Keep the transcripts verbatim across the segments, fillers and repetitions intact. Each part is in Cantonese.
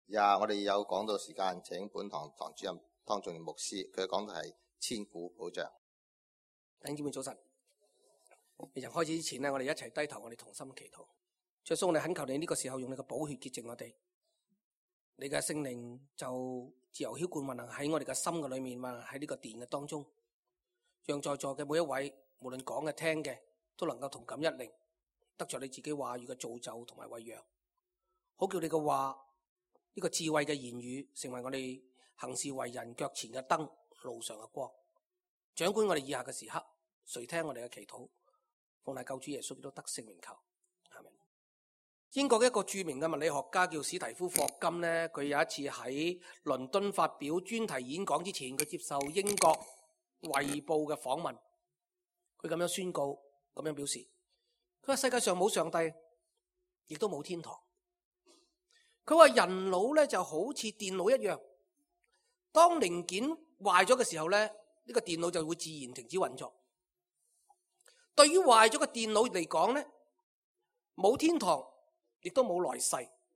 呀，我哋有講道時間，請本堂堂主任湯仲元牧師，佢講嘅係千古保障。 弟兄姊妹早晨，未曾開始之前呢，我哋一齊低頭，我哋同心祈禱。主耶穌，我哋懇求你呢個時候用你嘅寶血潔淨我哋，你嘅聖靈就自由澆灌運行喺我哋嘅心嘅裏面，運行喺呢個殿嘅當中，讓在座嘅每一位，無論講嘅聽嘅，都能夠同感一靈，得着你自己話語嘅造就同埋餵養，好叫你嘅話呢個智慧嘅言語成為我哋行事為人腳前嘅燈，路上嘅光，掌管我哋以下嘅時刻，垂聽我哋嘅祈禱，奉賴救主耶穌基督得聖名求，阿們。英國嘅一個著名嘅物理學家叫史提夫霍金呢，佢有一次喺倫敦發表專題演講之前，佢接受英國衛報嘅訪問，佢咁樣宣告，咁樣表示，佢話世界上冇上帝，亦都冇天堂。佢話人腦咧就好似電腦一樣，當零件壞咗嘅時候咧，呢個電腦就會自然停止運作。對於壞咗嘅電腦嚟講咧，冇天堂，亦都冇來世。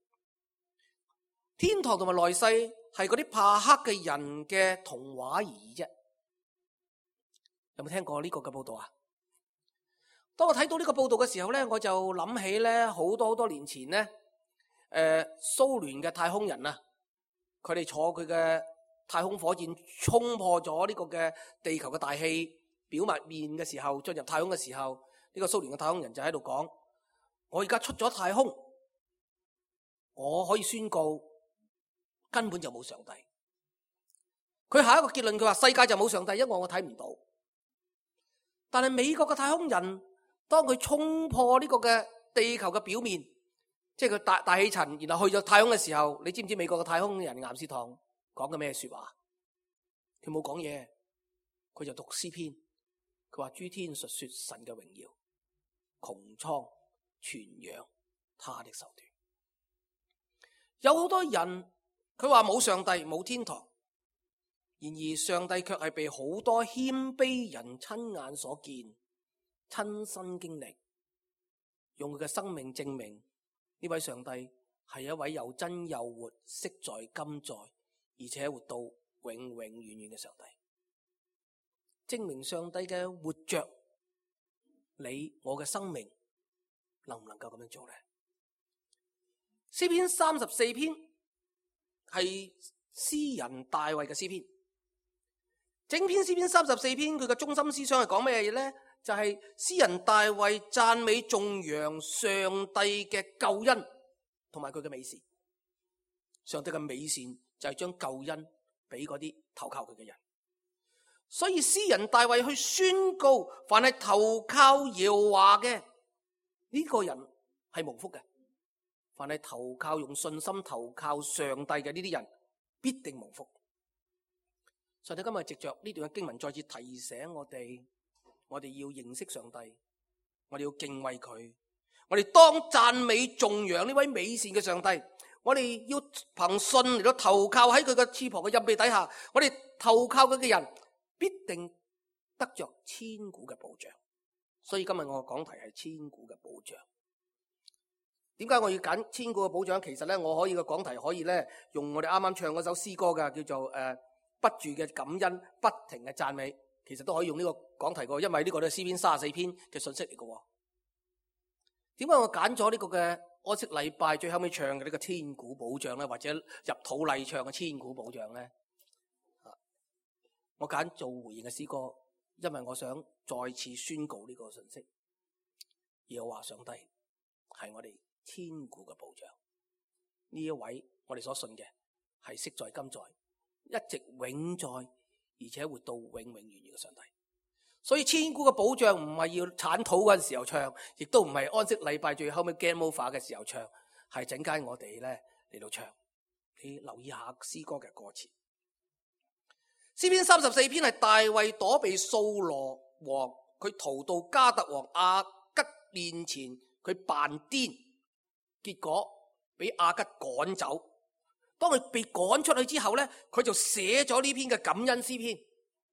天堂同埋來世係嗰啲怕黑嘅人嘅童話而已啫。有冇聽過呢個嘅報道啊？當我睇到呢個報道嘅時候咧，我就諗起咧好多好多年前咧。誒、呃，蘇聯嘅太空人啊，佢哋坐佢嘅太空火箭衝破咗呢個嘅地球嘅大氣表面面嘅時候，進入太空嘅時候，呢、這個蘇聯嘅太空人就喺度講：我而家出咗太空，我可以宣告根本就冇上帝。佢下一個結論，佢話世界就冇上帝，因為我睇唔到。但係美國嘅太空人，當佢衝破呢個嘅地球嘅表面，即係佢大大氣層，然後去咗太空嘅時候，你知唔知美國嘅太空人岩士唐講嘅咩說話？佢冇講嘢，佢就讀詩篇。佢話諸天述說神嘅榮耀，穹蒼傳揚他的手段。有好多人佢話冇上帝冇天堂，然而上帝卻係被好多謙卑人親眼所見、親身經歷，用佢嘅生命證明。呢位上帝係一位又真又活、昔在今在，而且活到永永遠遠嘅上帝。證明上帝嘅活着，你我嘅生命能唔能夠咁樣做呢？詩篇三十四篇係詩人大衛嘅詩篇，整篇詩篇三十四篇佢嘅中心思想係講咩嘢呢？就係、是、詩人大衛讚美頌揚上帝嘅救恩同埋佢嘅美善。上帝嘅美善就係將救恩俾嗰啲投靠佢嘅人。所以詩人大衛去宣告，凡係投靠耶和華嘅呢個人係蒙福嘅。凡係投靠用信心投靠上帝嘅呢啲人必定蒙福。上帝今日藉着呢段嘅經文再次提醒我哋。我哋要認識上帝，我哋要敬畏佢，我哋當讚美頌揚呢位美善嘅上帝，我哋要憑信嚟到投靠喺佢嘅翅膀嘅蔭庇底下，我哋投靠佢嘅人必定得着千古嘅保障。所以今日我嘅講題係千古嘅保障。點解我要揀千古嘅保障？其實咧，我可以嘅講題可以咧用我哋啱啱唱嗰首詩歌嘅，叫做誒、呃、不住嘅感恩，不停嘅讚美。其實都可以用呢個講題嘅，因為呢個都係詩篇三十四篇嘅信息嚟嘅。點解我揀咗呢個嘅安息禮拜最後尾唱嘅呢個千古保障咧，或者入土禮唱嘅千古保障咧？我揀做回應嘅詩歌，因為我想再次宣告呢個信息。耶和華上帝係我哋千古嘅保障。呢一位我哋所信嘅係昔在今在，一直永在。而且活到永永遠遠嘅上帝，所以千古嘅保障唔係要鏟土嗰陣時候唱，亦都唔係安息禮拜最後尾 game over 嘅時候唱，係陣間我哋咧嚟到唱。你留意下詩歌嘅歌詞。詩篇三十四篇係大衛躲避掃羅王，佢逃到迦特王亞吉面前，佢扮癲，結果俾亞吉趕走。當佢被趕出去之後咧，佢就寫咗呢篇嘅感恩詩篇。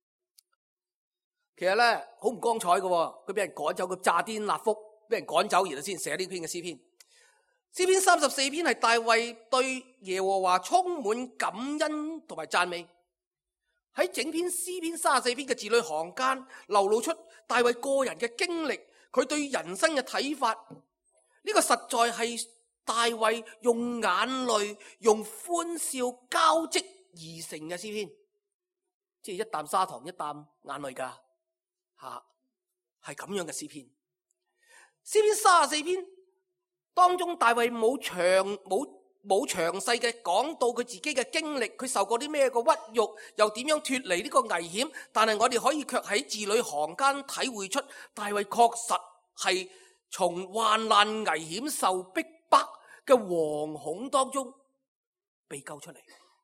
其實咧好唔光彩嘅，佢俾人趕走，佢詐癲納福，俾人趕走，然後先寫呢篇嘅詩篇。 詩篇三十四篇係大衛對耶和華充滿感恩同埋讚美。喺整篇詩篇三十四篇嘅字裏行間，流露出大衛個人嘅經歷，佢對人生嘅睇法。呢個實在係大衛用眼淚、用歡笑交織而成嘅詩篇，即係一啖砂糖一啖眼淚噶吓，係咁樣嘅詩篇。詩篇三十四篇當中，大衛冇長冇冇詳細嘅講到佢自己嘅經歷，佢受過啲咩個屈辱，又點樣脫離呢個危險。但係我哋可以卻喺字裏行間體會出，大衛確實係從患難危險受逼迫嘅惶恐當中被救出嚟。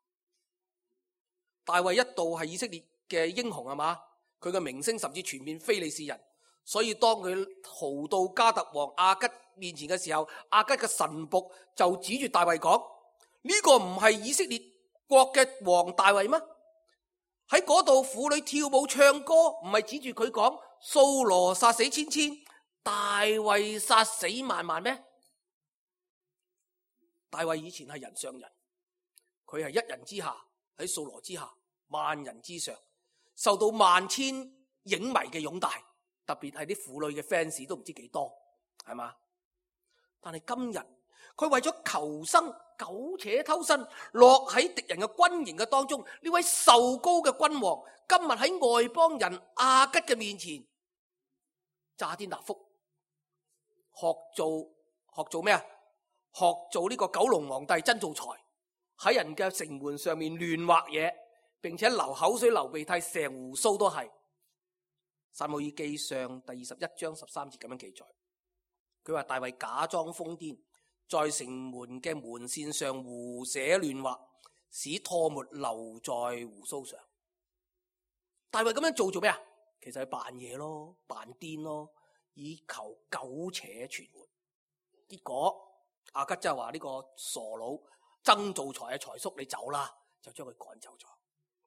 大衛一度係以色列嘅英雄係嘛，佢嘅名聲甚至傳遍非利士人。所以當佢逃到加特王亞吉面前嘅時候，亞吉嘅臣僕就指住大衛講：呢個唔係以色列國嘅王大衛咩？喺嗰度婦女跳舞唱歌，唔係指住佢講掃羅殺死千千，大衛殺死萬萬咩？大衛以前係人上人，佢係一人之下，喺掃羅之下，萬人之上，受到萬千影迷嘅擁戴。特別係啲婦女嘅 fans 都唔知幾多，係嘛？但係今日佢為咗求生，苟且偷生，落喺敵人嘅軍營嘅當中。呢位受膏嘅君王，今日喺外邦人亞吉嘅面前詐天納福，學做學做咩啊？學做呢個九龍皇帝曾造才，喺人嘅城門上面亂畫嘢，並且流口水流鼻涕，成鬍鬚都係。撒母耳記上第二十一章十三節咁樣記載，佢話大衛假裝瘋癲，在城門嘅門扇上胡寫亂畫，使唾沫留在鬍鬚上。大衛咁樣做做咩啊？其實係扮嘢咯，扮癲咯，以求苟且存活。結果亞吉就話呢個傻佬曾造才嘅財叔，你走啦，就將佢趕走咗。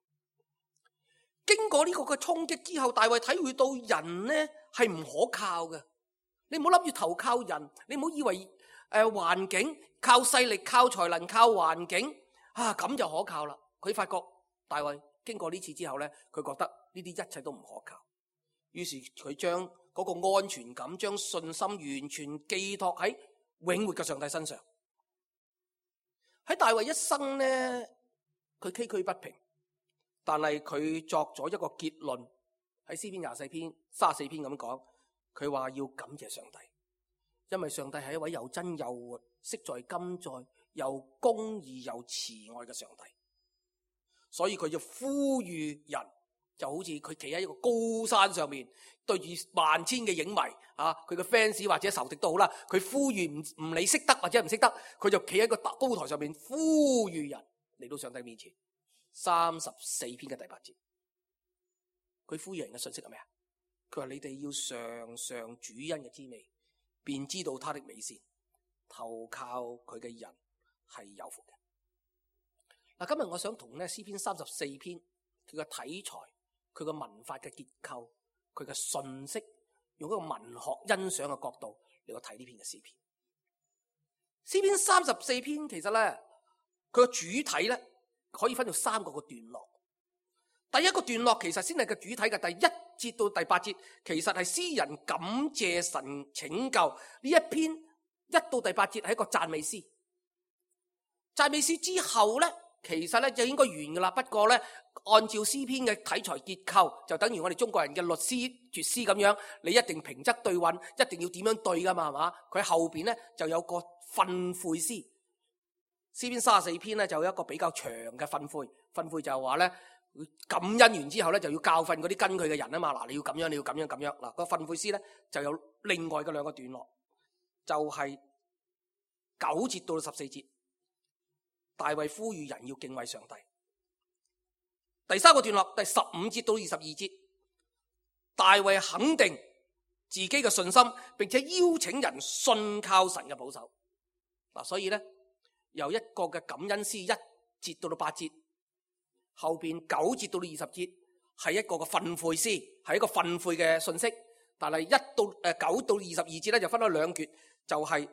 經過呢個嘅衝擊之後，大衛體會到人呢係唔可靠嘅。你唔好諗住投靠人，你唔好以為誒、呃、環境靠勢力、靠才能、靠環境啊咁就可靠啦。佢發覺大衛經過呢次之後呢，佢覺得呢啲一切都唔可靠。於是佢將嗰個安全感、將信心完全寄託喺永活嘅上帝身上。喺大衛一生呢，佢崎嶇不平。但係佢作咗一個結論，喺詩篇廿四篇、三十四篇咁講，佢話要感謝上帝，因為上帝係一位又真又活、昔在今在、又公義又慈愛嘅上帝。所以佢就呼籲人，就好似佢企喺一個高山上面，對住萬千嘅影迷啊，佢嘅 fans 或者仇敵都好啦，佢呼籲唔唔理識得或者唔識得，佢就企喺個高台上面呼籲人嚟到上帝面前。三十四篇嘅第八節，佢呼籲人嘅信息係咩啊？佢話你哋要嘗嘗主恩嘅滋味，便知道他的美善，投靠佢嘅人係有福嘅。嗱，今日我想同咧詩篇三十四篇佢嘅題材、佢嘅文法嘅結構、佢嘅信息，用一個文學欣賞嘅角度嚟去睇呢篇嘅詩篇。詩篇三十四篇其實咧，佢嘅主體咧，可以分到三個個段落。第一個段落其實先係個主體嘅，第一節到第八節其實係詩人感謝神拯救。呢一篇一到第八節係一個讚美詩。讚美詩之後咧，其實咧就應該完噶啦。不過咧，按照詩篇嘅題材結構，就等於我哋中國人嘅律詩絕詩咁樣，你一定平仄對韻，一定要點樣對噶嘛，係嘛？佢後邊咧就有個訓誨詩。詩篇三十四篇咧就有一個比較長嘅訓誨，訓誨就係話咧感恩完之後咧就要教訓嗰啲跟佢嘅人啊嘛。嗱，你要咁樣，你要咁樣咁樣。嗱，個訓誨詩咧就有另外嘅兩個段落，就係九節到十四節，大衛呼籲人要敬畏上帝。第三個段落第十五節到二十二節，大衛肯定自己嘅信心，並且邀請人信靠神嘅保守。嗱，所以咧。由一個嘅感恩詩一節到到八節，後邊九節到到二十節係一個嘅訓誨詩，係一個訓誨嘅信息。但係一到誒九到二十二節咧就分咗兩橛，就係、是、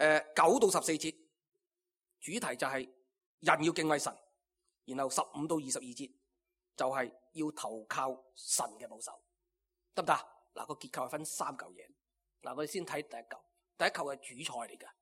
誒九到十四節，主題就係人要敬畏神，然後十五到二十二節就係要投靠神嘅保守，得唔得？嗱，個結構係分三嚿嘢。嗱，我哋先睇第一嚿，第一嚿係主菜嚟嘅，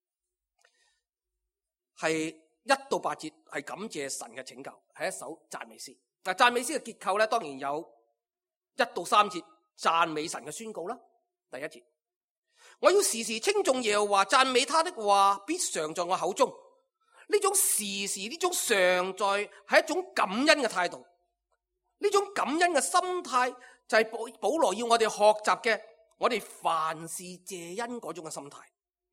係一到八節係感謝神嘅拯救，係一首讚美詩。嗱，讚美詩嘅結構咧，當然有一到三節讚美神嘅宣告啦。第一節，我要時時稱頌耶和華，讚美他的話必常在我口中。呢種時時呢種常在係一種感恩嘅態度，呢種感恩嘅心態就係保保羅要我哋學習嘅，我哋凡事謝恩嗰種嘅心態。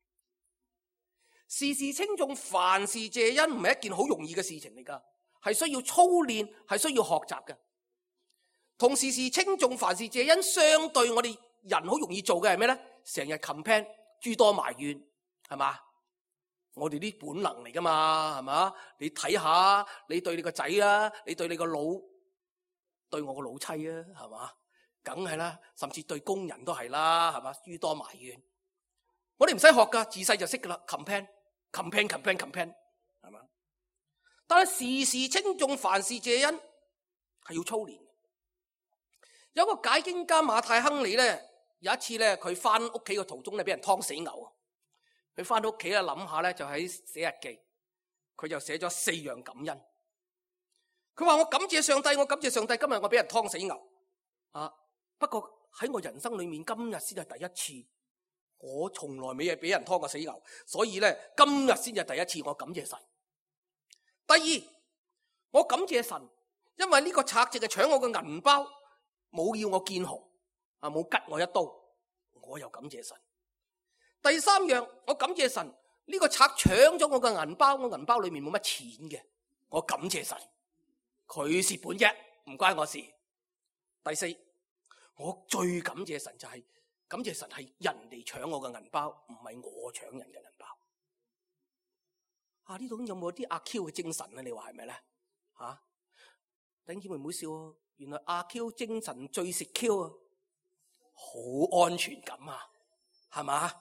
時時稱頌，凡事謝恩唔係一件好容易嘅事情嚟噶，係需要操練，係需要學習嘅。同時時稱頌，凡事謝恩相對，我哋人好容易做嘅係咩咧？成日 complain， 諸多埋怨，係嘛？我哋啲本能嚟噶嘛，係嘛？你睇下，你對你個仔啊，你對你個老，對我個老妻啊，係嘛？梗係啦，甚至對工人都係啦，係嘛？諸多埋怨，我哋唔使學噶，自細就識噶啦 ，complain，complain，complain，complain， 係嘛？但係時時稱頌，凡事謝恩係要操練。有個解經家馬太亨利咧，有一次咧，佢翻屋企嘅途中咧，俾人劏死牛。佢翻到屋企咧，諗下咧，就喺寫日記，佢就寫咗四樣感恩。佢話：我感謝上帝，我感謝上帝，今日我俾人劏死牛啊！不過喺我人生裏面，今日先係第一次，我從來未係俾人劏過死牛，所以咧今日先係第一次，我感謝神。第二，我感謝神，因為呢個賊直係搶我嘅銀包，冇要我見紅啊，冇吉我一刀，我又感謝神。第三樣，我感謝神，呢個賊搶咗我嘅銀包，我銀包裏面冇乜錢嘅，我感謝神，佢蝕本啫，唔關我事。第四，我最感謝神就係感謝神係人哋搶我嘅銀包，唔係我搶人嘅銀包。啊，呢度有冇啲阿 Q 嘅精神咧？你話係咪咧？吓，弟兄姊妹唔好笑啊！原來阿 Q 精神最食 Q 啊，好安全感啊，係嘛？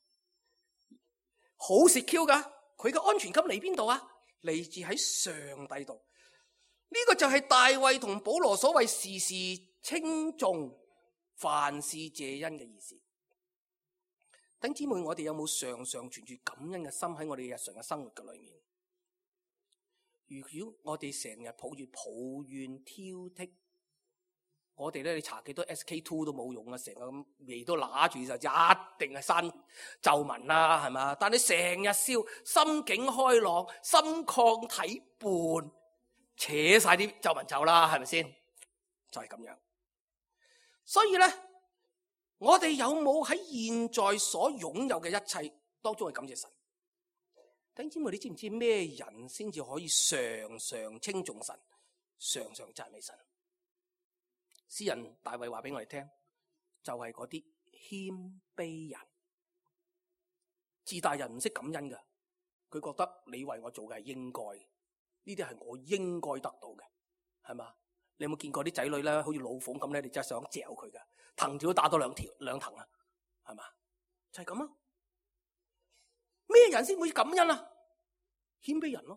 好食 Q 噶，佢嘅安全感嚟邊度啊？嚟自喺上帝度。呢個就係大衛同保羅所謂時時稱頌，凡事謝恩嘅意思。弟兄姊妹，我哋有冇常常存住感恩嘅心喺我哋日常嘅生活嘅裏面？如果我哋成日抱住抱怨挑剔，我哋咧，你查幾多 S K 二 都冇用啊！成日咁眉都揦住就一定係生皺紋啦，係嘛？但你成日笑，心境開朗，心曠體胖，扯晒啲皺紋走啦，係咪先？就係咁樣。所以咧，我哋有冇喺現在所擁有嘅一切當中去感謝神？弟兄姊妹，你知唔知咩人先至可以常常稱頌神，常常讚美神？詩人大衛話俾我哋聽，就係嗰啲謙卑人。自大人唔識感恩噶，佢覺得你為我做嘅係應該，呢啲係我應該得到嘅，係嘛？你有冇見過啲仔女咧，好似老鳳咁咧？你真係想嚼佢噶，藤條都打多兩條兩藤啊，係嘛？就係咁啊！咩人先會感恩啊？謙卑人咯。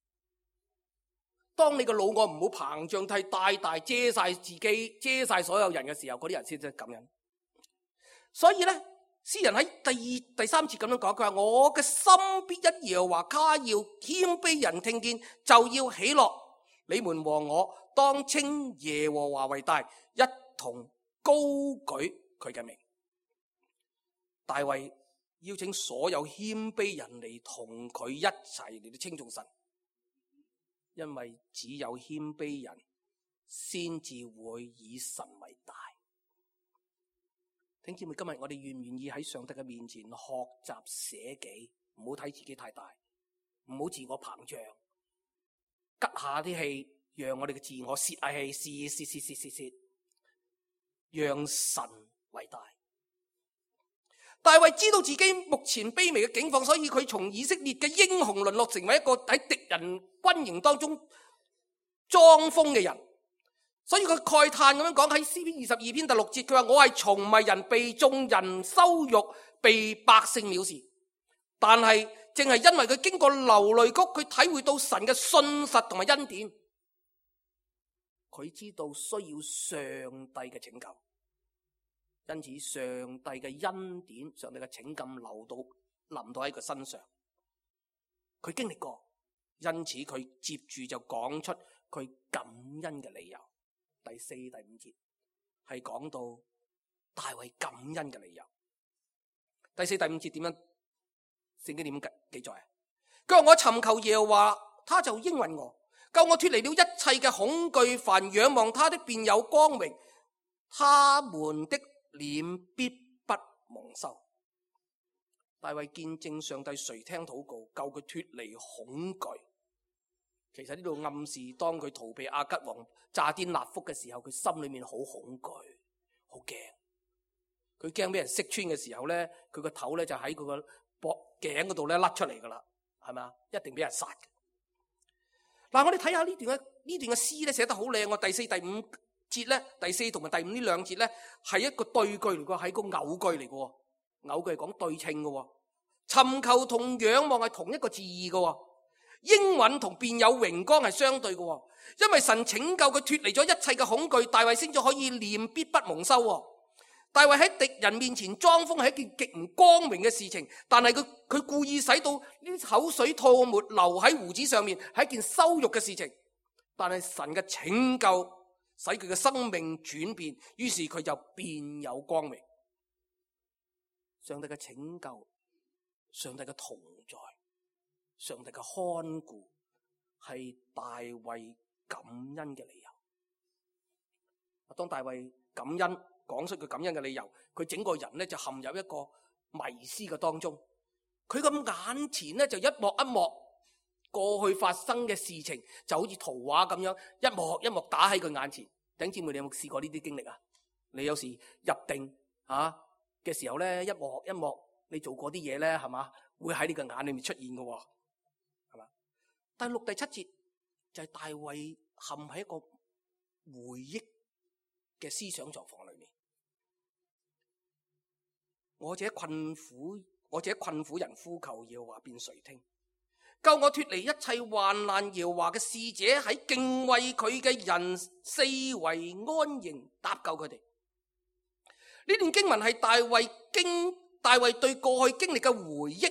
當你個老我唔好膨脹太大大，遮晒自己，遮晒所有人嘅時候，嗰啲人先至感恩。所以咧，詩人喺第二、第三節咁樣講，佢話：我嘅心必因耶和華誇耀，謙卑人聽見就要喜樂。你們和我當稱耶和華為大，一同高舉佢嘅名。大衛邀請所有謙卑人嚟同佢一齊嚟到稱頌神。因為只有謙卑人先至會以神為大。弟兄姊妹，今日我哋願唔願意喺上帝嘅面前學習捨己，唔好睇自己太大，唔好自我膨脹，吉下啲氣，讓我哋嘅自我泄下氣，泄泄泄泄泄泄，讓神為大。大衛知道自己目前卑微嘅境況，所以佢從以色列嘅英雄淪落成為一個喺敵人軍營當中裝瘋嘅人。所以佢慨嘆咁樣講，喺詩篇二十二篇第六節，佢話：我係蟲迷人，被眾人羞辱，被百姓藐視。 但係正係因為佢經過流淚谷，佢體會到神嘅信實同埋恩典，佢知道需要上帝嘅拯救，因此上帝嘅恩典、上帝嘅拯救流到臨到喺佢身上，佢經歷過，因此佢接住就講出佢感恩嘅理由。第四、第五節係講到大衛感恩嘅理由。第四、第五節點樣？聖經點記載啊？佢話我尋求耶和華，他就應允我，救我脫離了一切嘅恐懼。凡仰望他的，便有光榮，他們的臉必不蒙羞。大衛見證上帝垂聽禱告，救佢脫離恐懼。其實呢度暗示，當佢逃避亞吉王炸癲納福嘅時候，佢心裏面好恐懼，好驚。佢驚俾人識穿嘅時候咧，佢個頭咧就喺佢個膊頸嗰度咧甩出嚟噶啦，係咪啊？一定俾人殺嘅。嗱，我哋睇下呢段嘅呢段嘅詩咧寫得好靚。我第四、第五節咧，第四同埋第五呢兩節咧係一個對句嚟嘅，係個偶句嚟嘅。偶句係講對稱嘅，尋求同仰望係同一個字義嘅。應允同便有榮光係相對嘅，因為神拯救佢脫離咗一切嘅恐懼，大衛先至可以臉必不蒙羞。大衛喺敵人面前裝瘋係一件極唔光明嘅事情，但係佢佢故意使到呢啲口水吐沫流喺鬍子上面，係一件羞辱嘅事情。但係神嘅拯救使佢嘅生命轉變，於是佢就變有光明。上帝嘅拯救，上帝嘅同在，上帝嘅看顧，係大衛感恩嘅理由。當大衛感恩講出佢感恩嘅理由，佢整個人咧就陷入一個迷思嘅當中。佢咁眼前咧就一幕一幕過去發生嘅事情，就好似圖畫咁樣，一幕一幕打喺佢眼前。弟兄姊妹，你有冇試過呢啲經歷啊？你有時入定啊嘅時候咧，一幕一幕你做過啲嘢咧，係嘛，會喺你嘅眼裏面出現嘅，係嘛？第六、第七節就係大衛陷喺一個回憶嘅思想狀況裏面。我這困苦，我這困苦人呼求耶和華，便垂聽，救我脫離一切患難。耶和華嘅使者喺敬畏佢嘅人四圍安營，搭救佢哋。呢段經文係大衛經大衛對過去經歷嘅回憶。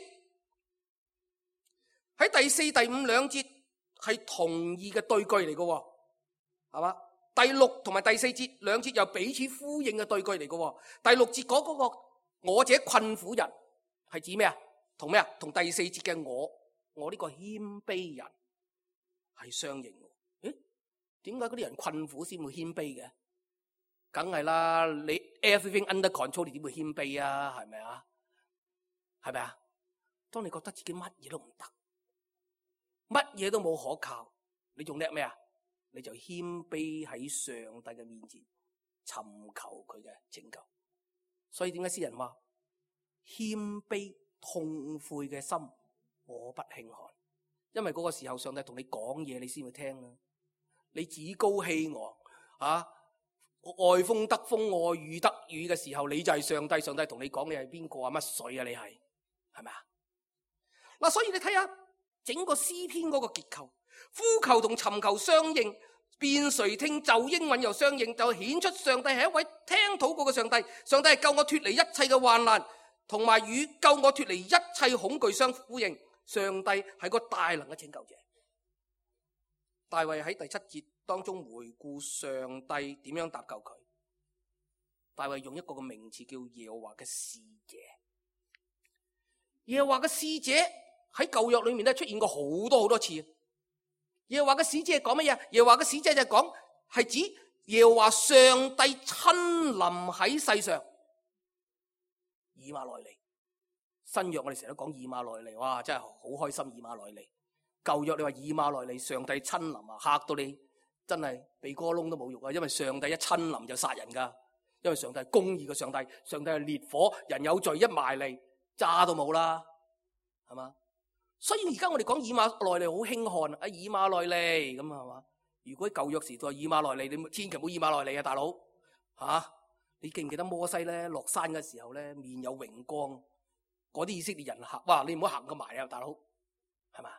喺第四、第五兩節係同義嘅對句嚟嘅，係嘛？第六同埋第四節兩節又彼此呼應嘅對句嚟嘅。第六節嗰嗰個我這困苦人係指咩啊？同咩啊？同第四節嘅我，我呢個謙卑人係相應嘅。誒，點解嗰啲人困苦先會謙卑嘅？梗係啦，你 everything under control，你點會謙卑啊？係咪啊？係咪啊？當你覺得自己乜嘢都唔得，乜嘢都冇可靠，你仲叻咩啊？你就謙卑喺上帝嘅面前，尋求佢嘅拯救。所以點解詩人話謙卑痛悔嘅心，我不輕看？因為嗰個時候上帝同你講嘢，你先會聽啦。你趾高氣昂啊，愛風得風，愛雨得雨嘅時候，你就係上帝。上帝同你講，你係邊個啊？乜水啊？你係係咪啊？嗱，所以你睇下整個詩篇嗰個結構，呼求同尋求相應，便垂聽就應允又相應，就顯出上帝係一位聽禱告嘅上帝。上帝係救我脫離一切嘅患難，同埋與救我脫離一切恐懼相呼應。上帝係個大能嘅拯救者。大衛喺第七節當中回顧上帝點樣搭救佢。大衛用一個嘅名詞叫耶和華嘅使者。耶和華嘅使者喺舊約裏面咧出現過好多好多次。耶和華嘅使者係講乜嘢？耶和華嘅使者就係講係指耶和華上帝親臨喺世上。以馬內利。新約我哋成日都講以馬內利，哇，真係好開心以馬內利。舊約你話以馬內利，上帝親臨啊，嚇到你真係鼻哥窿都冇肉啊！因為上帝一親臨就殺人噶，因為上帝係公義嘅上帝，上帝係烈火，人有罪一埋嚟炸都冇啦，係嘛？所以而家我哋講以馬內利好輕看啊，以馬內利咁啊，係嘛？如果喺舊約時代以馬內利，你千祈唔好以馬內利啊，大佬吓、啊！你記唔記得摩西咧落山嘅時候咧面有榮光？ 嗰啲以色列人行，哇！你唔好行咁埋啊，大佬，係嘛？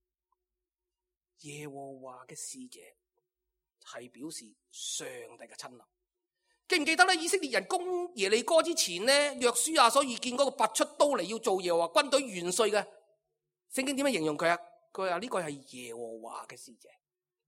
耶和華嘅使者係表示上帝嘅親臨。記唔記得咧？以色列人攻耶利哥之前咧，約書亞所遇見嗰個拔出刀嚟要做耶和華軍隊元帥嘅，聖經點樣形容佢啊？佢話呢個係耶和華嘅使者。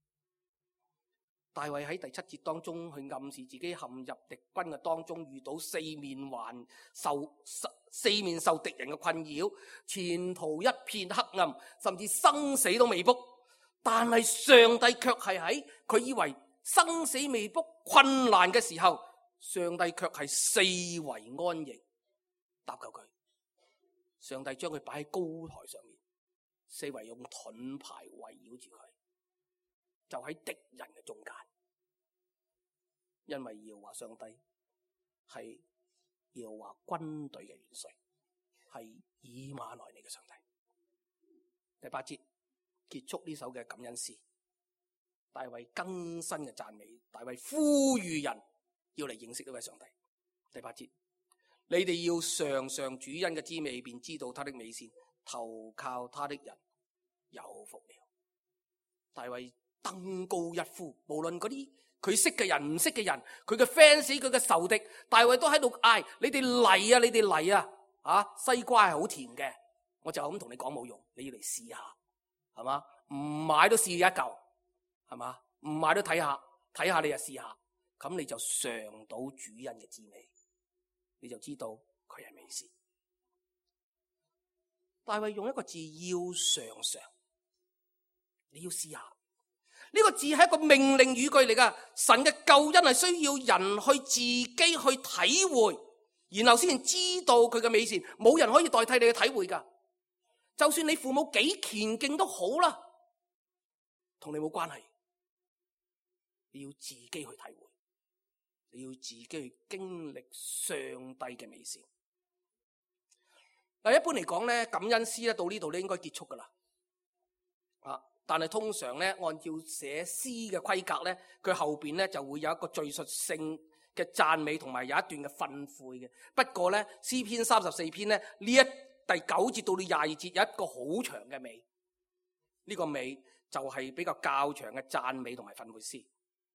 大衛喺第七節當中去暗示自己陷入敵軍嘅當中，遇到四面環受四面受敵人嘅困擾，前途一片黑暗，甚至生死都未卜。但係上帝卻係喺佢以為生死未卜、困難嘅時候，上帝卻係四圍安營搭救佢。上帝將佢擺喺高台上面，四圍用盾牌圍繞住佢，就喺敵人嘅中間。因為耶和華上帝係耶和華軍隊嘅元帥，係以馬內利嘅上帝。第八節結束呢首嘅感恩詩，大衛更新嘅讚美，大衛呼籲人要嚟認識呢位上帝。第八節，你哋要嘗嘗主恩嘅滋味，便知道他的美善，投靠他的人有福了。大衛登高一呼，無論嗰啲佢識嘅人唔識嘅人，佢嘅 fans 佢嘅仇敵，大衛都喺度嗌：你哋嚟啊，你哋嚟啊！啊，西瓜係好甜嘅，我就咁同你講冇用，你要嚟試下，係嘛？唔買都試一嚿，係嘛？唔買都睇下，睇下你就試下，咁你就嘗到主恩嘅滋味，你就知道佢係美善。大衛用一個字要嘗嘗，你要試下。呢個字係一個命令語句嚟噶，神嘅救恩係需要人去自己去體會，然後先知道佢嘅美善，冇人可以代替你去體會噶。就算你父母幾虔敬都好啦，同你冇關係，你要自己去體會，你要自己去經歷上帝嘅美善。嗱，一般嚟講咧，感恩詩咧到呢度咧應該結束噶啦，啊。但係通常咧，按照寫詩嘅規格咧，佢後邊咧就會有一個敘述性嘅讚美，同埋有一段嘅訓誨嘅。不過咧，詩篇三十四篇咧呢一第九節到到廿二節有一個好長嘅美，呢、這個美就係比較較長嘅讚美同埋訓誨詩。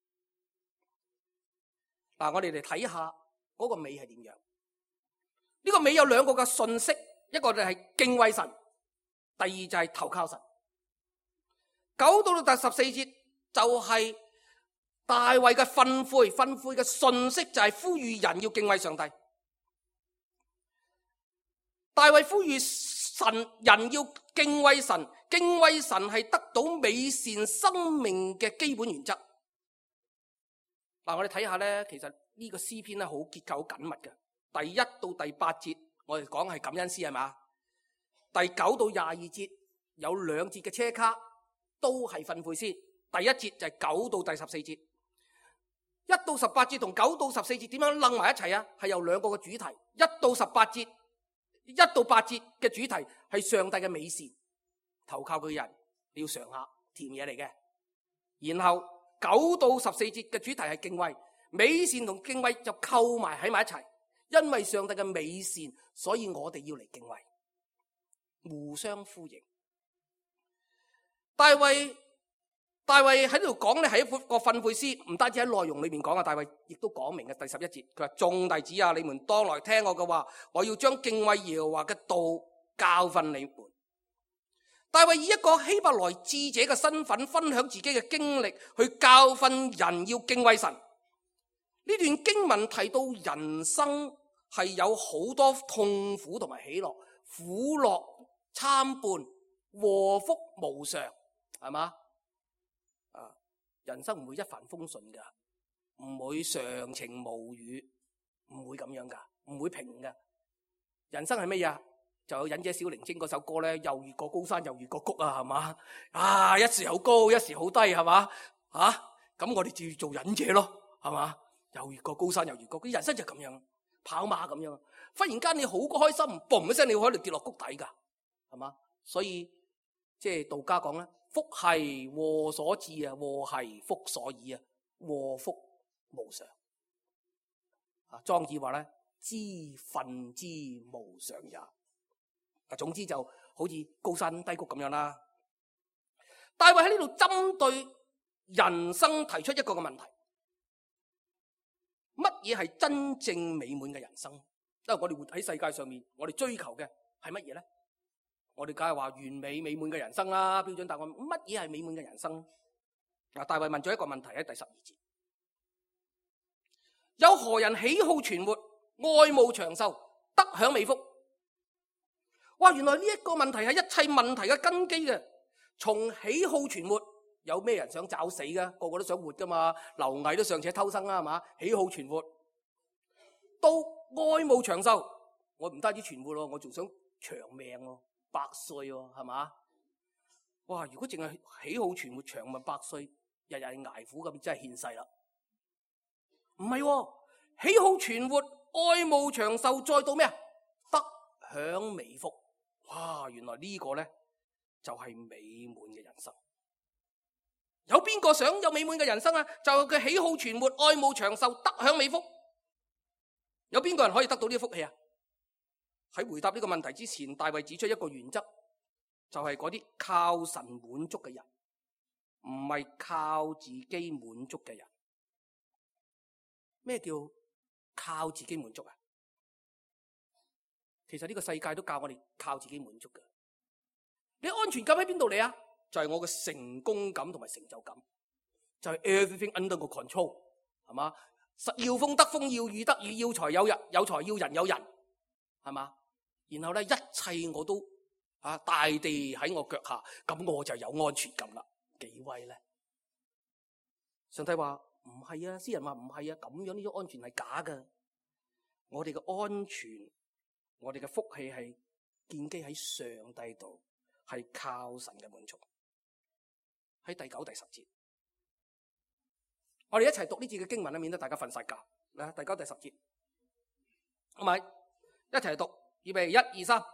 嗱，我哋嚟睇下嗰個美係點樣？呢、這個美有兩個嘅信息，一個就係敬畏神，第二就係投靠神。九到到第十四節就係大衛嘅訓誨，訓誨嘅信息就係呼籲人要敬畏上帝。大衛呼籲神人要敬畏神，敬畏神係得到美善生命嘅基本原則。嗱，我哋睇下咧，其實呢個詩篇咧好結構好緊密嘅。第一到第八節我哋講係感恩詩係嘛？第九到廿二節有兩節嘅車卡。都係訓誨詩，第一節就係九到第十四節，一到十八節同九到十四節點樣楞埋一齊啊？係有兩個嘅主題，一到十八節，一到八節嘅主題係上帝嘅美善，投靠佢嘅人你要嘗下甜嘢嚟嘅。然後九到十四節嘅主題係敬畏，美善同敬畏就扣埋喺埋一齊，因為上帝嘅美善，所以我哋要嚟敬畏，互相呼應。大衛大衛喺呢度講咧係一個訓誨詩，唔單止喺內容裏面講啊，大衛亦都講明嘅第十一節，佢話眾弟子啊，你們當來聽我嘅話，我要將敬畏耶和華嘅道教訓你們。大衛以一個希伯來智者嘅身份分享自己嘅經歷，去教訓人要敬畏神。呢段經文提到人生係有好多痛苦同埋喜樂，苦樂參半，禍福無常。係嘛？啊，人生唔會一帆風順噶，唔會常晴無雨，唔會咁樣噶，唔會平噶。人生係乜嘢？就有忍者小靈精嗰首歌咧，又越過高山又越過谷啊，係嘛？啊，一時好高，一時好低，係嘛？啊，咁我哋就要做忍者咯，係嘛？又越過高山又越過，佢人生就咁樣，跑馬咁樣。忽然間你好開心，嘣一聲你會喺度跌落谷底噶，係嘛？所以即係道家講咧。福係禍所致啊，禍係福所以啊，禍福無常。啊，莊子話咧，知訓之無常也。 啊，總之就好似高山低谷咁樣啦。大衛喺呢度針對人生提出一個嘅問題：乜嘢係真正美滿嘅人生？因為我哋活喺世界上面，我哋追求嘅係乜嘢咧？我哋梗係話完美美滿嘅人生啦，標準答案。乜嘢係美滿嘅人生？啊，大衛問咗一個問題喺第十二節：有何人喜好存活、愛慕長壽、得享美福？哇！原來呢一個問題係一切問題嘅根基嘅。從喜好存活，有咩人想找死噶？個個都想活噶嘛，螻蟻都尚且偷生啦，係嘛？喜好存活，到愛慕長壽，我唔單止存活咯，我仲想長命咯，百歲喎，係嘛？哇！如果淨係喜好存活長命百歲，日日捱苦咁，真係獻世啦。唔係喎，喜好存活、愛慕長壽，再到咩啊？得享美福。哇！原來呢個咧就係美滿嘅人生。有邊個想有美滿嘅人生啊？就係佢喜好存活、愛慕長壽、得享美福。有邊個人可以得到呢個福氣啊？喺回答呢個問題之前，大衛指出一個原則，就係嗰啲靠神滿足嘅人，唔係靠自己滿足嘅人。咩叫靠自己滿足啊？其實呢個世界都教我哋靠自己滿足嘅。你安全感喺邊度嚟啊？就係我嘅成功感同埋成就感，就係 everything under 個 control， 係嘛？要風得風，要雨得雨，要財有人，有財要人有人，係嘛？然後咧，一切我都啊大地喺我腳下，咁我就有安全感啦，幾威咧？上帝話唔係啊，詩人話唔係啊，咁樣呢種安全係假嘅。我哋嘅安全，我哋嘅福氣係建基喺上帝度，係靠神嘅滿足。喺第九、第十節，我哋一齊讀呢節嘅經文，免得大家瞓晒覺。嚟，第九、第十節，好咪？一齊讀，預備，一二三。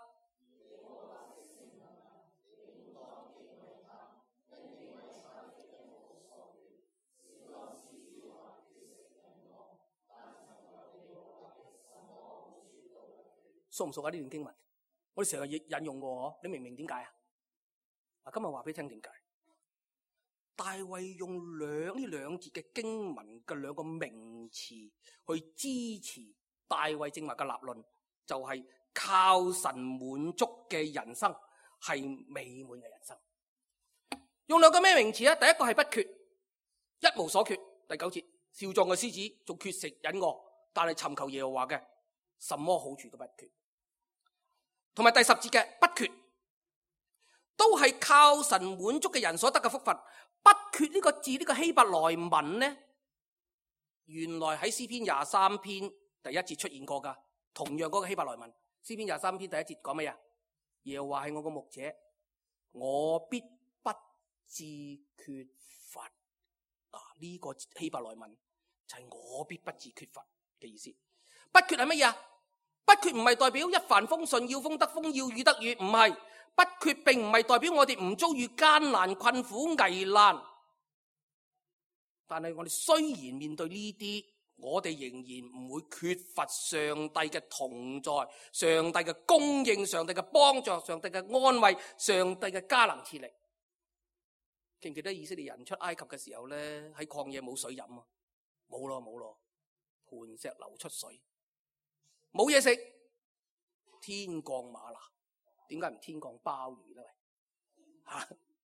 熟唔熟啊？呢段經文，我哋成日引用過，你明唔明點解啊？嗱，今日話俾你聽點解。大衛用兩呢兩節嘅經文嘅兩個名詞去支持大衛正話嘅立論，就係、是、靠神滿足嘅人生係美滿嘅人生。用兩個咩名詞啊？第一個係不缺，一無所缺。第九節，少壯嘅獅子仲缺食忍餓，但係尋求耶和華嘅，什麼好處都不缺。同埋第十節嘅不缺，都係靠神滿足嘅人所得嘅福分。不缺呢個字，呢、這個希伯來文呢，原來喺詩篇廿三篇第一節出現過噶。同樣嗰個希伯來文，詩篇廿三篇第一節講咩啊？耶和華係我個牧者，我必不致缺乏。嗱、啊，呢、這個希伯來文就係我必不致缺乏嘅意思。不缺係乜嘢啊？不缺唔係代表一帆風順，要風得風，要雨得雨，唔係。不缺並唔係代表我哋唔遭遇艱難、困苦、危難，但係我哋雖然面對呢啲，我哋仍然唔會缺乏上帝嘅同在、上帝嘅供應、上帝嘅幫助、上帝嘅安慰、上帝嘅加能賜力。記唔記得以色列人出埃及嘅時候咧，喺曠野冇水飲啊？冇咯冇咯，磐石流出水，冇嘢食，天降嗎哪。點解唔天降鮑魚咧？吓，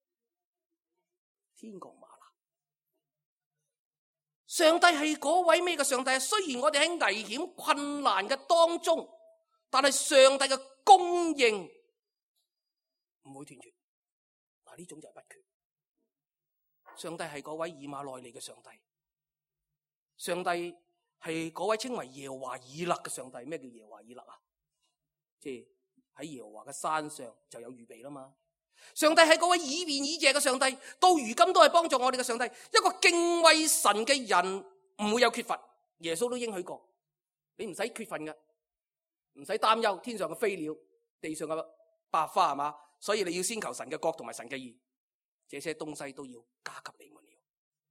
天降嗎哪。上帝係嗰位咩嘅上帝啊？雖然我哋喺危險困難嘅當中，但係上帝嘅供應唔會斷絕。嗱，呢種就係不缺。上帝係嗰位以馬內利嘅上帝，上帝係嗰位稱為耶和華以勒嘅上帝。咩叫耶和華以勒啊？即係喺耶和華嘅山上就有預備啦嘛。上帝係嗰位以便以謝嘅上帝，到如今都係幫助我哋嘅上帝。一個敬畏神嘅人唔會有缺乏。耶穌都應許過，你唔使缺乏嘅，唔使擔憂天上嘅飛鳥、地上嘅百花，係嘛？所以你要先求神嘅國同埋神嘅義，這些東西都要加給你們了。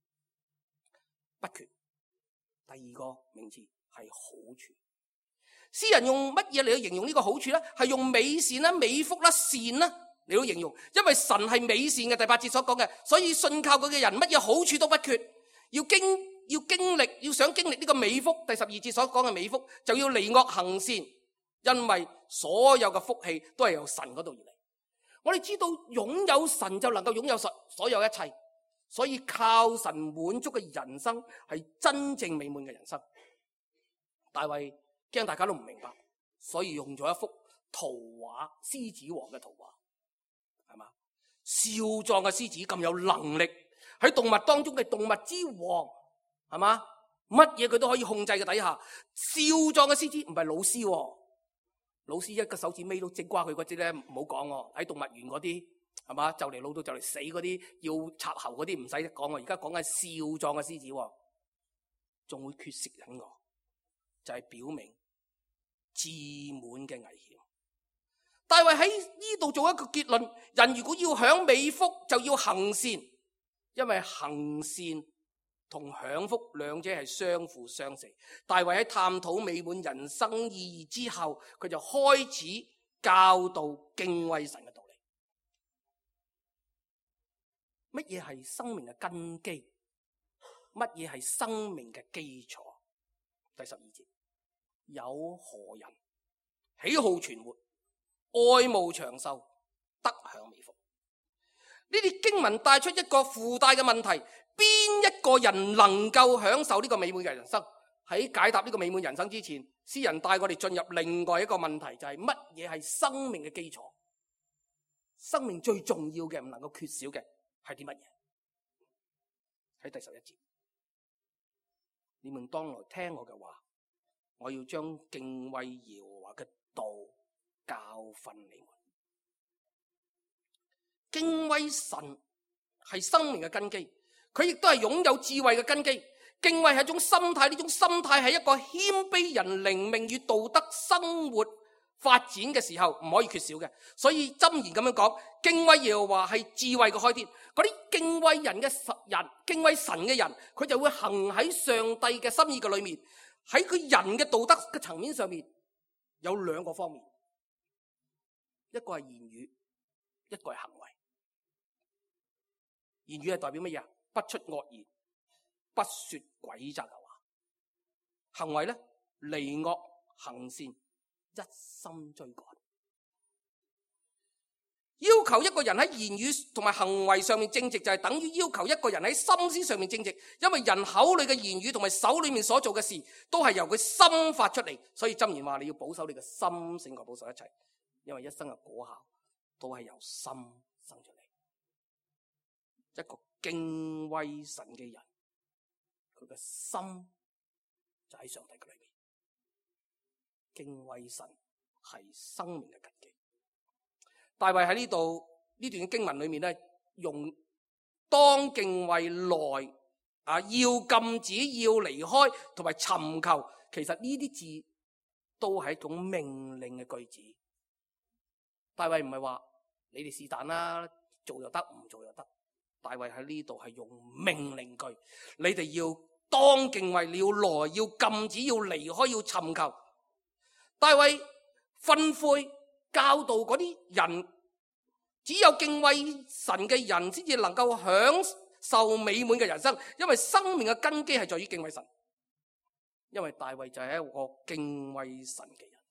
不缺。第二個名詞係好處。 詩人用乜嘢嚟去形容呢個好處咧？係用美善啦、美福啦、善啦嚟到形容，因為神係美善嘅，第八節所講嘅，所以信靠佢嘅人乜嘢好處都不缺。要經要經歷，要想經歷呢個美福，第十二節所講嘅美福，就要離惡行善，因為所有嘅福氣都係由神嗰度而嚟。我哋知道擁有神就能夠擁有所有一切，所以靠神滿足嘅人生係真正美滿嘅人生。大衛驚大家都唔明白，所以用咗一幅圖畫，獅子王嘅圖畫，係嘛？少壯嘅獅子咁有能力，喺動物當中嘅動物之王，係嘛？乜嘢佢都可以控制嘅底下，少壯嘅獅子唔係老獅喎，老獅一個手指尾都整瓜佢嗰啲咧，唔好講喎。喺動物園嗰啲，係嘛？就嚟老到就嚟死嗰啲要插喉嗰啲唔使講喎。而家講緊少壯嘅獅子喎，仲會缺食忍餓，就係表明自滿嘅危險。大衛喺呢度做一個結論：人如果要享美福，就要行善，因為行善同享福兩者係相輔相成。大衛喺探討美滿人生意義之後，佢就開始教導敬畏神嘅道理。乜嘢係生命嘅根基？乜嘢係生命嘅基礎？第十二節。有何人喜好存活，愛慕長壽，得享美福？呢啲經文帶出一個附帶嘅問題：邊一個人能夠享受呢個美滿嘅人生？喺解答呢個美滿人生之前，詩人帶我哋進入另外一個問題，就係乜嘢係生命嘅基礎？生命最重要嘅，唔能夠缺少嘅係啲乜嘢？喺第十一節，你們當來聽我嘅話，我要將敬畏耶和華嘅道教訓你們。敬畏神係生命嘅根基，佢亦都係擁有智慧嘅根基。敬畏係一種心態，呢種心態係一個謙卑人靈命與道德生活發展嘅時候唔可以缺少嘅。所以箴言咁樣講，敬畏耶和華係智慧嘅開端。嗰啲敬畏人嘅人，敬畏神嘅人，佢就會行喺上帝嘅心意嘅裏面。喺佢人嘅道德嘅層面上面有兩個方面，一個係言語，一個係行為。言語係代表乜嘢啊？不出惡言，不說詭詐嘅話。行為咧，離惡行善，一心追趕。要求一個人喺言語同埋行為上面正直，就係等於要求一個人喺心思上面正直。因為人口裏嘅言語同埋手裏面所做嘅事，都係由佢心發出嚟。所以箴言話你要保守你嘅心勝過保守一切，因為一生嘅果效都係由心生出嚟。一個敬畏神嘅人，佢嘅心就喺上帝嘅裏面。敬畏神係生命嘅根基。大衛喺呢度呢段經文裏面咧，用當敬畏來啊，要禁止，要離開，同埋尋求，其實呢啲字都係一種命令嘅句子。大衛唔係話你哋是但啦，做又得，唔做又得。大衛喺呢度係用命令句，你哋要當敬畏，你要來，要禁止，要離開，要尋求。大衛吩咐教導嗰啲人，只有敬畏神嘅人先至能夠享受美滿嘅人生，因為生命嘅根基係在於敬畏神。因為大衛就係一個敬畏神嘅人，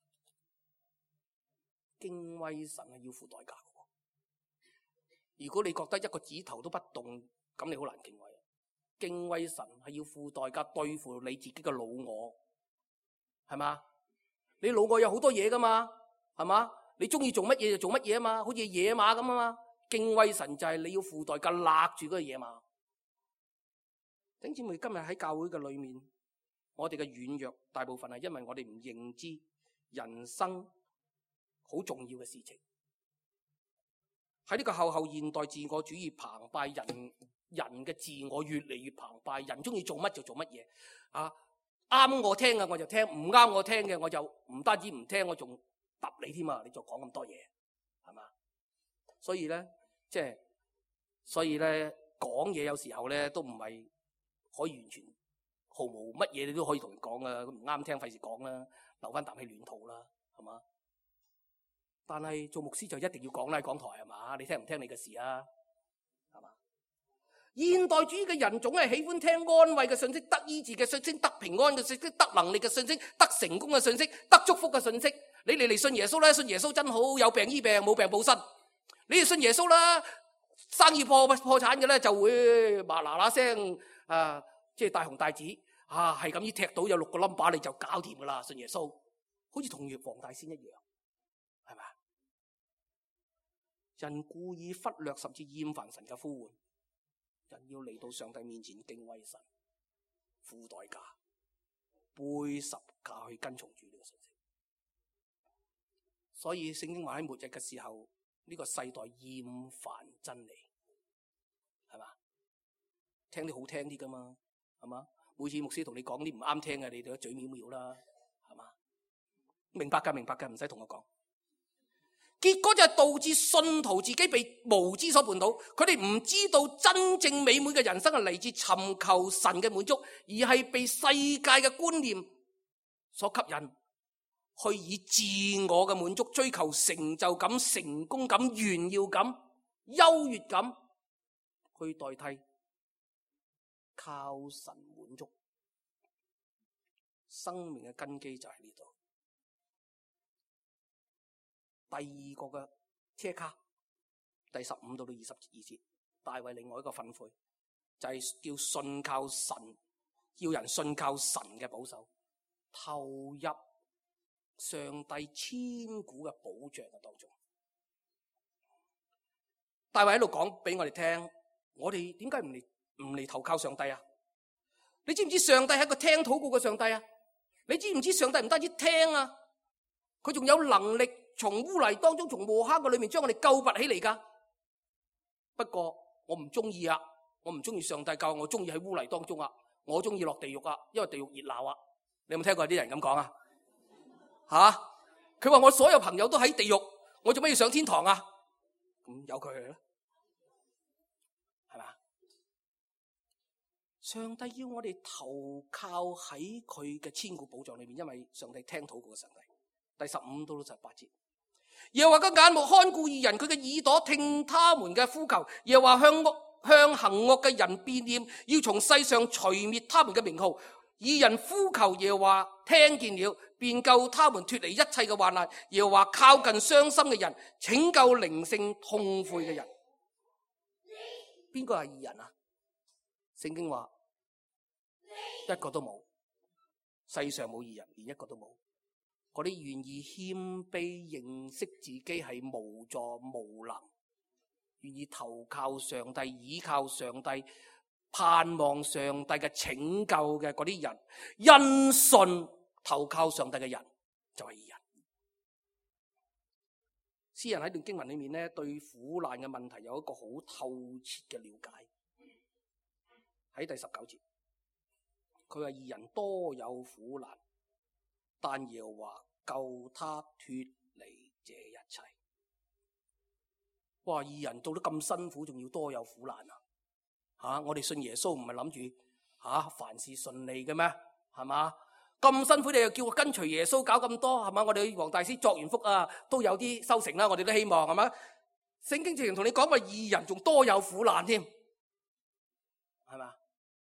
敬畏神係要付代價嘅。如果你覺得一個指頭都不動，咁你好難敬畏。敬畏神係要付代價對付你自己嘅老我，係嘛？你老我有好多嘢噶嘛，係嘛？你中意做乜嘢就做乜嘢啊嘛，好似野馬咁啊嘛。敬畏神就係你要付代價勒住嗰個野馬。弟兄姊妹，今日喺教會嘅裏面，我哋嘅軟弱大部分係因為我哋唔認知人生好重要嘅事情。喺呢個後後現代自我主義澎湃，人人嘅自我越嚟越澎湃，人中意做乜就做乜嘢啊！啱我聽嘅我就聽，唔啱我聽嘅我就唔單止唔聽，我仲揼你添啊！你就講咁多嘢，係嘛？所以咧，即係所以咧，講嘢有時候咧都唔係可以完全毫無乜嘢你都可以同人講啊，唔啱聽費事講啦，留翻啖氣亂吐啦，係嘛？但係做牧師就一定要講啦，講台係嘛？你聽唔聽你嘅事啊？係嘛？現代主義嘅人總係喜歡聽安慰嘅信息、得醫治嘅信息、得平安嘅信息、得能力嘅信息、得成功嘅信息、得祝福嘅信息。你哋嚟信耶穌啦，信耶穌真好，有病醫病，冇病報身。你哋信耶穌啦，生意破破產嘅咧就會嗱嗱嗱聲啊，即係大紅大紫啊，係咁依踢到有六個 number 你就搞掂噶啦，信耶穌，好似同黃大仙一樣，係咪？人故意忽略甚至厭煩神嘅呼喚，人要嚟到上帝面前敬畏神，付代價，背十架去跟從住呢個信息。所以聖經話喺末日嘅時候，呢、這個世代厭煩真理，係嘛？聽啲好聽啲噶嘛，係嘛？每次牧師同你講啲唔啱聽嘅，你哋都嘴藐藐啦，係嘛？明白噶，明白噶，唔使同我講。結果就係導致信徒自己被無知所絆倒，佢哋唔知道真正美滿嘅人生係嚟自尋求神嘅滿足，而係被世界嘅觀念所吸引，去以自我嘅滿足追求成就感、成功感、炫耀感、優越感去代替靠神滿足。生命嘅根基就喺呢度。第二個嘅車卡，第十五到到二十二節，大衛另外一個訓誨就係、是、叫信靠神，要人信靠神嘅保守，投入上帝千古嘅保障嘅當中。大衛喺度講俾我哋聽，我哋點解唔嚟唔嚟投靠上帝啊？你知唔知上帝係一個聽禱告嘅上帝啊？你知唔知上帝唔單止聽啊，佢仲有能力從污泥當中，從禍坑嘅裏面將我哋救拔起嚟噶。不過我唔中意啊，我唔中意上帝救，我中意喺污泥當中啊，我中意落地獄啊，因為地獄熱鬧啊。你有冇聽過啲人咁講啊？吓，佢話我所有朋友都喺地獄，我做咩要上天堂啊？咁由佢去啦，係嘛？上帝要我哋投靠喺佢嘅千古保障裏面，因為上帝聽禱告嘅上帝。第十五到到十八節，耶和華嘅眼目看顧義人，佢嘅耳朵聽他們嘅呼求。耶和華向惡向行惡嘅人變臉，要從世上除滅他們嘅名號。義人呼求耶和華聽見了，便救他們脫離一切嘅患難。耶和華靠近傷心嘅人，拯救靈性痛悔嘅人。邊個係義人啊？聖經話一個都冇，世上冇義人，連一個都冇。嗰啲願意謙卑認識自己係無助無能，願意投靠上帝、倚靠上帝、盼望上帝嘅拯救嘅嗰啲人，因信投靠上帝嘅人就係義人。詩人喺段經文裏面咧，對苦難嘅問題有一個好透徹嘅了解。喺第十九節，佢話義人多有苦難，但耶和華救他脫離這一切。哇！義人做得咁辛苦，仲要多有苦難啊！吓、啊，我哋信耶穌唔係諗住吓凡事順利嘅咩？係嘛？咁辛苦你又叫我跟隨耶穌搞咁多，係嘛？我哋黃大師作完福啊，都有啲收成啦，我哋都希望係嘛？聖經直情同你講話義人仲多有苦難添，係嘛？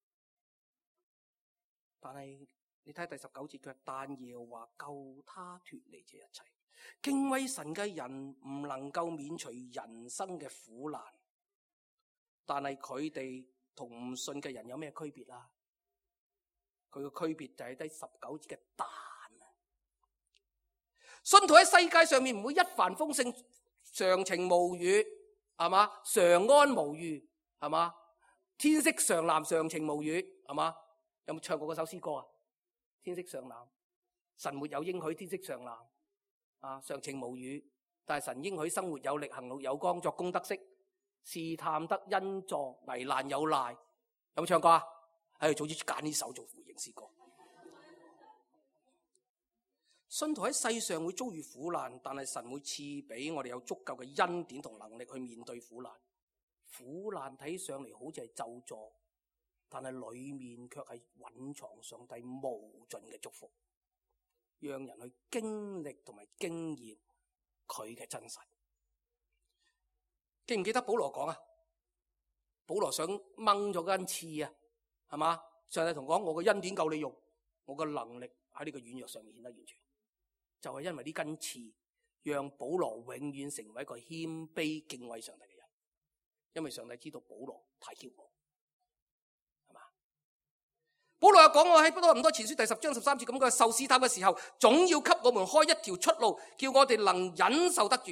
但係你睇第十九節，佢但耶和華救他脫離這一切。敬畏神嘅人唔能夠免除人生嘅苦難，但係佢哋同唔信嘅人有咩區別啊？佢嘅區別就係第十九節嘅但啊。信徒喺世界上面唔會一帆風順、常情無雨，係嘛？常安無虞，係嘛？天色常藍、常情無雨，係嘛？有冇唱過嗰首詩歌啊？天色常藍，神沒有應許天色常藍啊，常情無雨，但係神應許生活有力、行路有光、作工得適、試探得恩助、危難有賴。有冇唱過啊？唉，早知揀呢首做回應詩歌。信徒喺世上會遭遇苦難，但係神會賜俾我哋有足夠嘅恩典同能力去面對苦難。苦難睇上嚟好似係咒詛， 但係裏面卻係蘊藏上帝無盡嘅祝福，讓人去經歷同埋經驗佢嘅真實。記唔記得保羅講啊？保羅想掹咗根刺啊，係嘛？上帝同講：我嘅恩典夠你用，我嘅能力喺呢個軟弱上面顯得完全。就係因為呢根刺，讓保羅永遠成為一個謙卑敬畏上帝嘅人。因為上帝知道保羅太驕傲，係嘛？保羅又講：我喺哥林多前書第十章十三節咁嘅，受試探嘅時候，總要給我們開一條出路，叫我哋能忍受得住。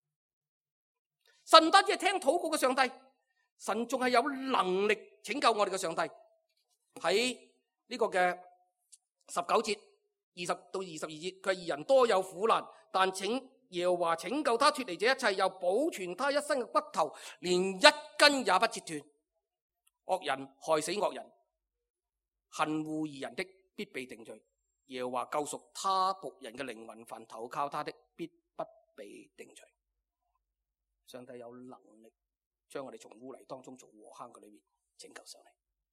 神唔單止係聽禱告嘅上帝，神仲係有能力拯救我哋嘅上帝。喺呢個嘅十九節二十到二十二節，佢係義人多有苦難，但請耶和華拯救他脫離這一切，又保存他一生嘅骨頭，連一根也不折斷。惡人害死惡人，恨惡義人的必被定罪。耶和華救贖他僕人嘅靈魂，凡投靠他的必不被定罪。上帝有能力將我哋從污泥當中，從禍坑嘅裏面拯救上嚟。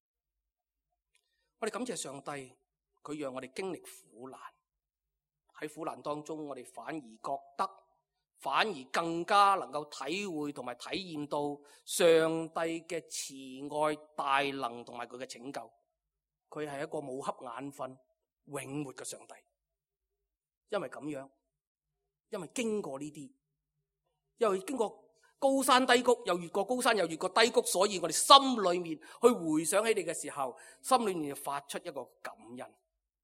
我哋感謝上帝，佢讓我哋經歷苦難。喺苦難當中，我哋反而覺得，反而更加能夠體會同埋體驗到上帝嘅慈愛、大能同埋佢嘅拯救。佢係一個冇瞌眼瞓、永活嘅上帝。因為咁樣，因為經過呢啲，因為經過高山低谷，又越過高山，又越過低谷，所以我哋心裏面去回想起你嘅時候，心裏面就發出一個感恩。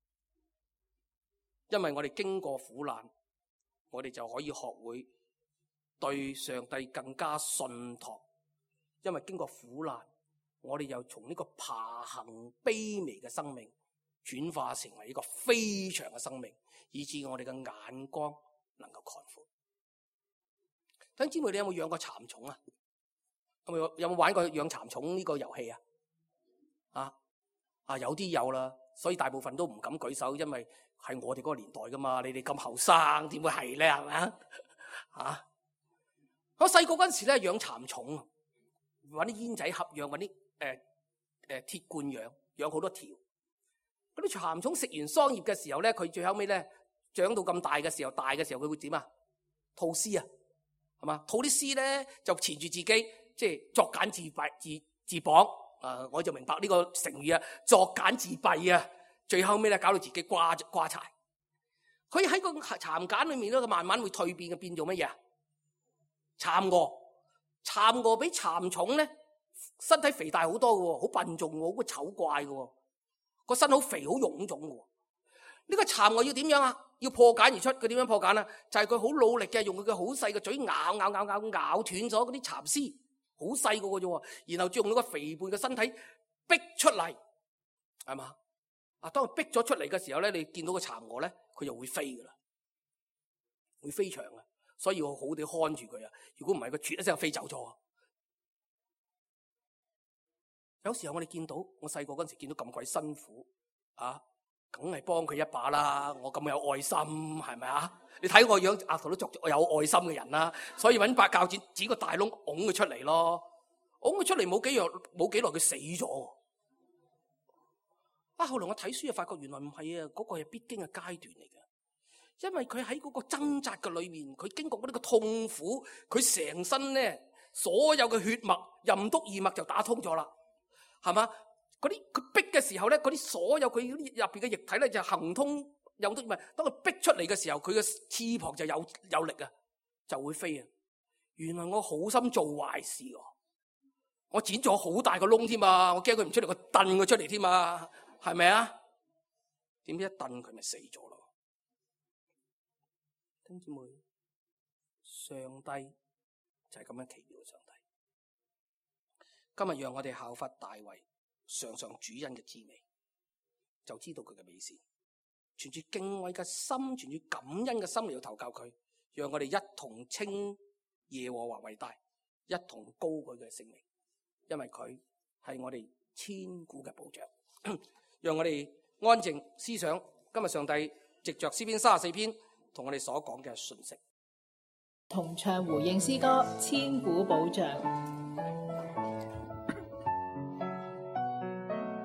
因為我哋經過苦難，我哋就可以學會對上帝更加信託。因為經過苦難，我哋又從呢個爬行卑微嘅生命轉化成為一個飛翔嘅生命，以致我哋嘅眼光能夠擴闊。弟兄姊妹，你有冇養過蠶蟲啊？有冇有冇玩過養蠶蟲呢個遊戲啊？啊啊，有啲有啦，所以大部分都唔敢舉手，因為係我哋嗰個年代噶嘛。你哋咁後生，點會係咧？係咪啊？啊！我細個嗰陣時咧養蠶蟲，搵啲煙仔盒養，搵啲誒誒鐵罐養，養好多條。嗰啲蠶蟲食完桑葉嘅時候咧，佢最後尾咧長到咁大嘅時候，大嘅時候佢會點啊？吐絲啊！係嘛？吐啲絲咧就纏住自己，即係作繭自閉自自綁。啊，我就明白呢個成語啊，作繭自閉啊。最後尾咧搞到自己瓜瓜柴。佢喺個蠶繭裏面咧，佢慢慢會蛻變嘅，變做乜嘢啊？蠶蛾，蠶蛾比蠶蟲咧身體肥大好多嘅，好笨重，好鬼醜怪嘅，個身好肥好臃腫嘅。呢個蠶蛾要點樣啊？要破繭而出，佢點樣破繭啊？就係佢好努力嘅，用佢嘅好細嘅嘴咬咬咬咬咬斷咗嗰啲蠶絲，好細個嘅啫。然後再用呢個肥胖嘅身體逼出嚟，係嘛？啊，當佢逼咗出嚟嘅時候咧，你見到個蠶蛾咧，佢就會飛噶啦，會飛翔啊！所以我好地看住佢啊。如果唔係，佢啜一聲飛走咗。有時候我哋見到，我細個嗰陣時見到咁鬼辛苦啊！梗係幫佢一把啦！我咁有愛心，係咪啊？你睇我樣額頭都作咗有愛心嘅人啦，所以搵把鉸剪剪個大窿，拱佢出嚟咯。拱佢出嚟冇幾日，冇幾耐佢死咗。啊！後來我睇書就發覺原來唔係啊，嗰個係必經嘅階段嚟嘅。因為佢喺嗰個掙扎嘅裏面，佢經過嗰啲個痛苦，佢成身咧所有嘅血脈、任督二脈就打通咗啦，係嘛？嗰啲佢逼嘅時候咧，嗰啲所有佢入邊嘅液體咧就行通有得，唔係當佢逼出嚟嘅時候，佢嘅翅膀就有有力啊，就會飛啊！原來我好心做壞事喎，我剪咗好大個窿添啊！我驚佢唔出嚟，我掟佢出嚟添啊，係咪啊？點知一掟佢咪死咗咯？弟兄姊妹，上帝就係咁樣奇妙嘅上帝。今日讓我哋效法大衛，嘗嘗主恩嘅滋味，就知道佢嘅美善。存住敬畏嘅心，存住感恩嘅心嚟到投靠佢，讓我哋一同稱耶和華為大，一同高佢嘅聖名，因為佢係我哋千古嘅保障。讓我哋安靜思想今日上帝藉着詩篇三十四篇同我哋所講嘅訊息， 同唱回應詩歌《千古保障》。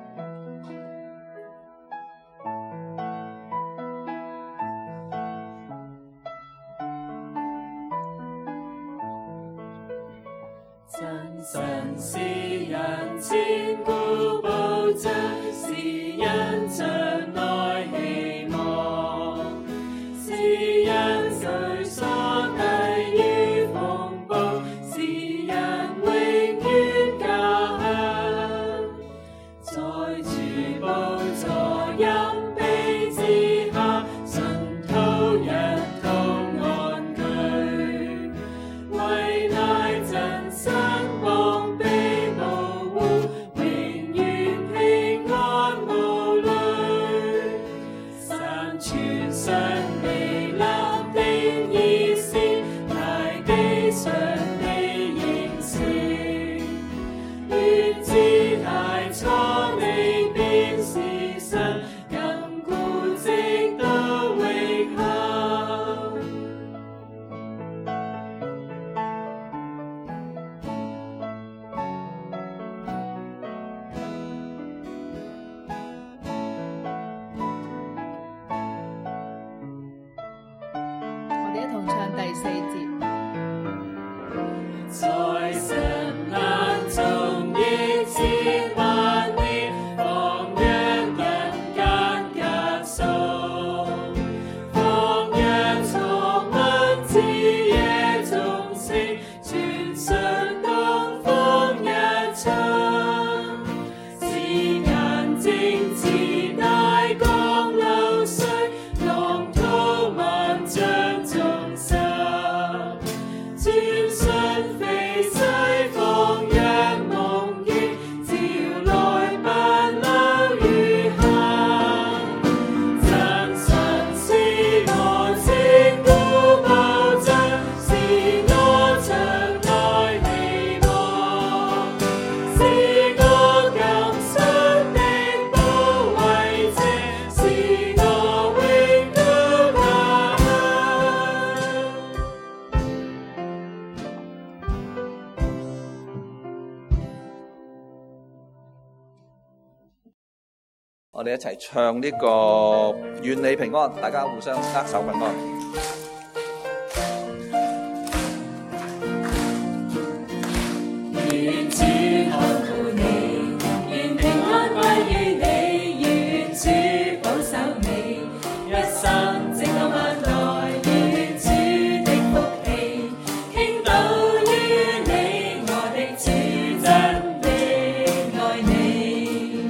神是人千古保障，是因將來希望，是因佢所抵於風暴，是人永遠家鄉，在主寶座蔭庇之下，塵土一同安居，為乃真神王被保護，永遠平安無慮，山川上美麗的意思，大地上的認識，願知太初你便是神，亙古直到永恆。 我哋一同唱第四節。 在神眼中億千萬年，放讓人間隔數，放讓錯問之夜中聲，傳上東風一場，是眼睛似大江流水，浪滔萬丈眾生，轉瞬飛逝，放讓夢境照來不留餘痕。真神是我千古保障，是我將來希望，是我今生的保衛者，是我永遠家我哋一齊唱呢個願你平安，大家互相握手平安。 願主看顧你，願平安歸於你，願主保守你，一生直到萬代，願主的福氣傾倒於你，我的主真的愛你。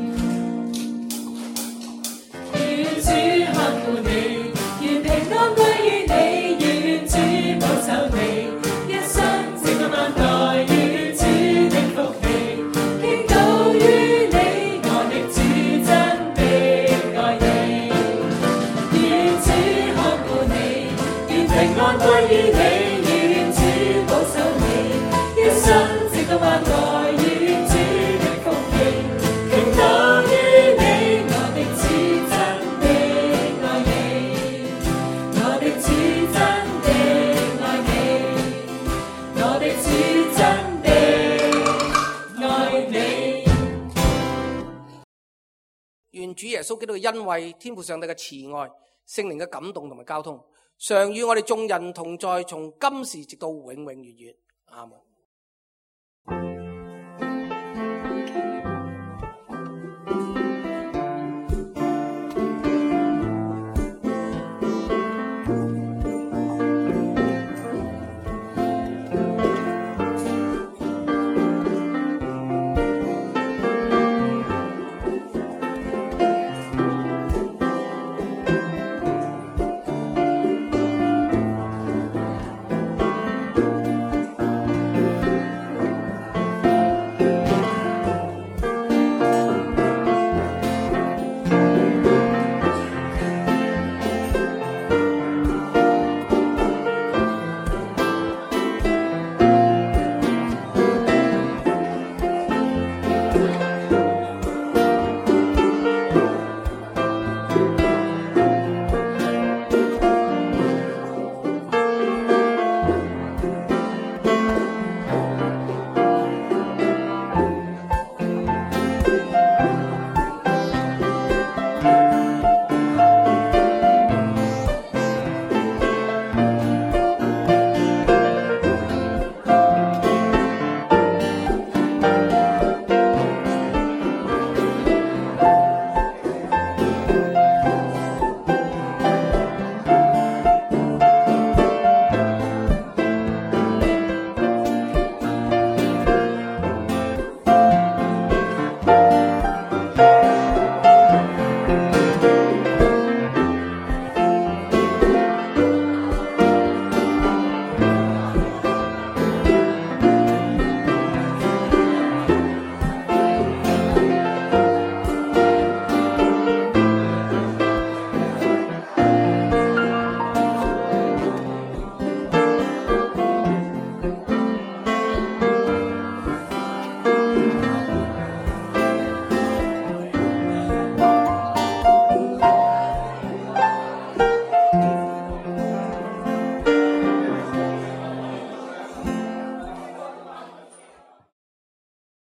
願主看顧你，願平安歸於你，願主保守你，一生直到萬代，願主的福氣傾倒於你，我的主真的愛你。願主看顧你，願平安歸於你，願主保守你，一生直到萬代，願主的福氣傾倒於你，我的主真的愛你，我的主真的愛你，我的主真的愛你。 願主耶穌基督嘅恩惠、天父上帝嘅慈愛、聖靈嘅感動同埋交通，常與我哋眾人同在，從今時直到永永遠遠。阿門。